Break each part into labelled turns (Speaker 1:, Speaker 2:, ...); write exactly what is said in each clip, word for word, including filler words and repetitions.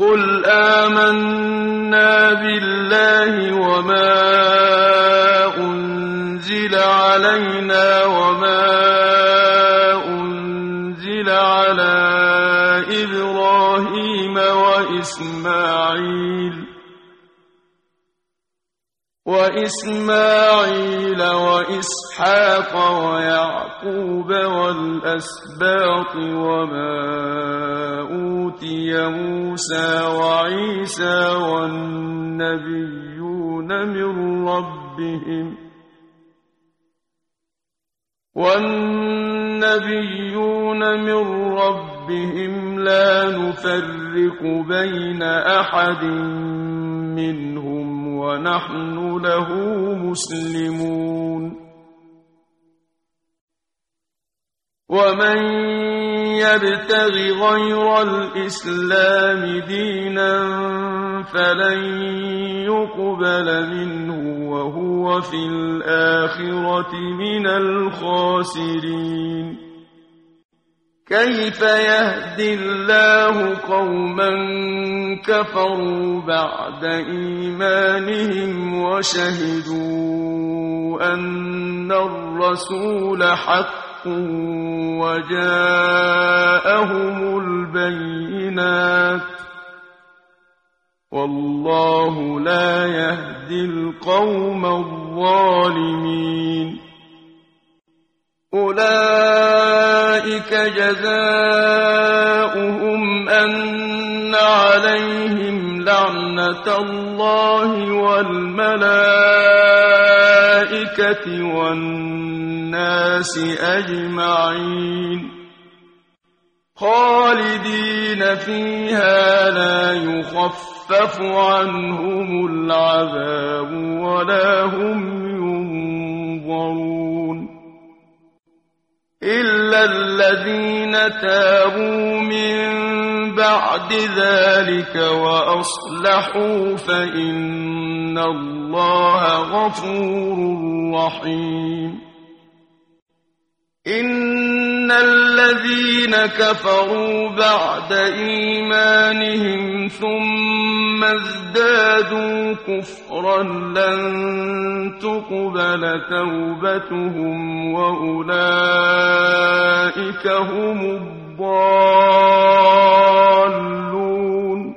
Speaker 1: قل آمنا بالله وما أنزل علينا وما أنزل على إبراهيم وإسماعيل وإسماعيل وإسحاق ويعقوب والأسباط وما أوتي موسى وعيسى والنبيون من ربهم والنبيون من ربهم لا نفرق بين أحد منهم ونحن له مسلمون ومن يبتغ غير الإسلام دينا فلن يقبل منه وهو في الآخرة من الخاسرين كيف يهدي الله قوما كفروا بعد إيمانهم وشهدوا أن الرسول حق وجاءهم البينات والله لا يهدي القوم الظالمين أولئك جزاؤهم أن عليهم لعنة الله والملائكة والناس أجمعين خالدين فيها لا يخفف عنهم العذاب ولا هم ينظرون إلا الذين تابوا من بعد ذلك وأصلحوا فإن الله غفور رحيم إن الذين كفروا بعد إيمانهم ثم ازدادوا كفرا لن تقبل توبتهم وأولئك هم الضالون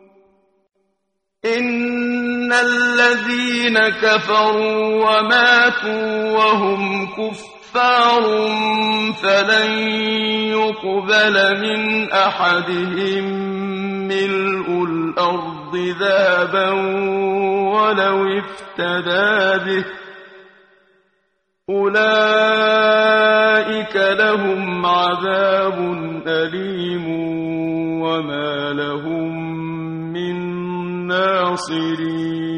Speaker 1: إن الذين كفروا وماتوا وهم كفر كفار فلن يقبل من أحدهم ملء الأرض ذهبا ولو افتدى به أولئك لهم عذاب أليم وما لهم من ناصرين